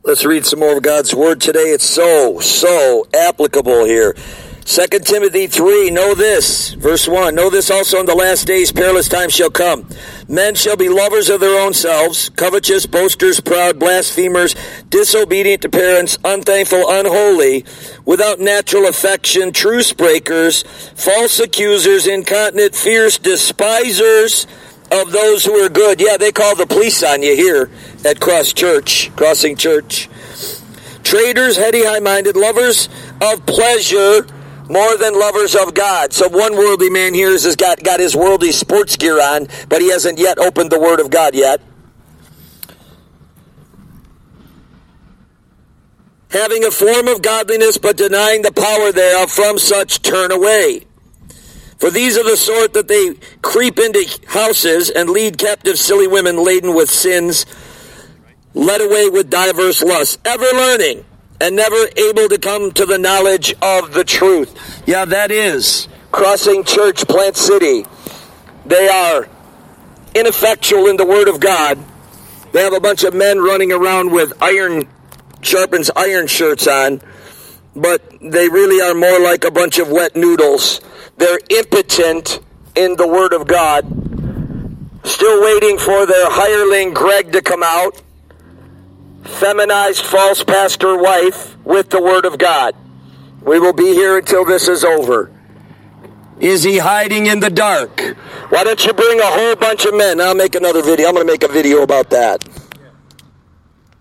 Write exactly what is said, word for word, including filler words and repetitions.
Let's read some more of God's Word today. It's so, so applicable here. Second Timothy three, know this, verse one, know this also in the last days perilous times shall come. Men shall be lovers of their own selves, covetous, boasters, proud, blasphemers, disobedient to parents, unthankful, unholy, without natural affection, truce breakers, false accusers, incontinent, fierce, despisers of those who are good. Yeah, they call the police on you here at Cross Church, Crossing Church. Traitors, heady, high-minded, lovers of pleasure more than lovers of God. So one worldly man here has got, got his worldly sports gear on, but he hasn't yet opened the Word of God yet. Having a form of godliness, but denying the power thereof, from such turn away. For these are the sort that they creep into houses and lead captive silly women laden with sins, led away with diverse lusts, ever learning, and never able to come to the knowledge of the truth. Yeah, that is Crossing Church, Plant City. They are ineffectual in the Word of God. They have a bunch of men running around with iron, sharpens iron shirts on, but they really are more like a bunch of wet noodles. They're impotent in the Word of God. Still waiting for their hireling Greg to come out. Feminized false pastor wife with the Word of God. We will be here until this is over. Is he hiding in the dark? Why don't you bring a whole bunch of men? I'll make another video. I'm going to make a video about that.